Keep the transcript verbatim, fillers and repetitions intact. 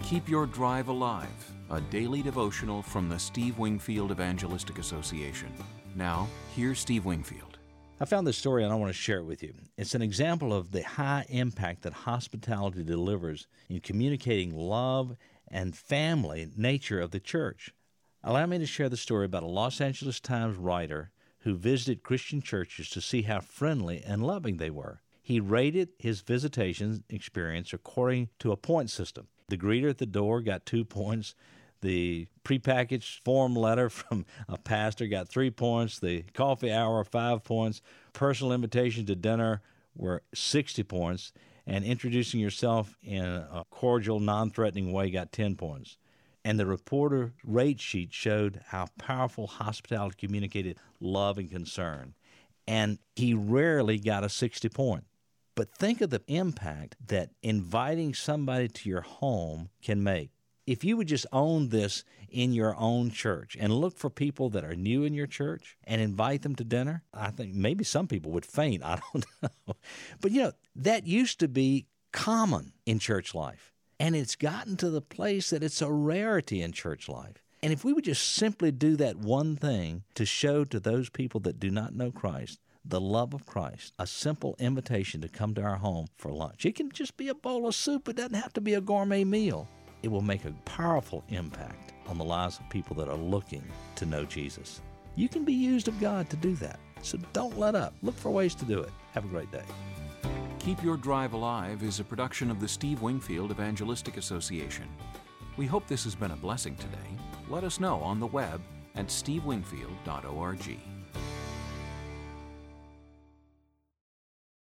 Keep Your Drive Alive, a daily devotional from the Steve Wingfield Evangelistic Association. Now, here's Steve Wingfield. I found this story and I want to share it with you. It's an example of the high impact that hospitality delivers in communicating love and family nature of the church. Allow me to share the story about a Los Angeles Times writer who visited Christian churches to see how friendly and loving they were. He rated his visitation experience according to a point system. The greeter at the door got two points. The prepackaged form letter from a pastor got three points. The coffee hour, five points. Personal invitation to dinner were sixty points. And introducing yourself in a cordial, non-threatening way got ten points. And the reporter rate sheet showed how powerful hospitality communicated love and concern. And he rarely got a sixty point. But think of the impact that inviting somebody to your home can make. If you would just own this in your own church and look for people that are new in your church and invite them to dinner, I think maybe some people would faint. I don't know. But, you know, that used to be common in church life. And it's gotten to the place that it's a rarity in church life. And if we would just simply do that one thing to show to those people that do not know Christ the love of Christ, a simple invitation to come to our home for lunch. It can just be a bowl of soup. It doesn't have to be a gourmet meal. It will make a powerful impact on the lives of people that are looking to know Jesus. You can be used of God to do that. So don't let up. Look for ways to do it. Have a great day. Keep Your Drive Alive is a production of the Steve Wingfield Evangelistic Association. We hope this has been a blessing today. Let us know on the web at steve wingfield dot org.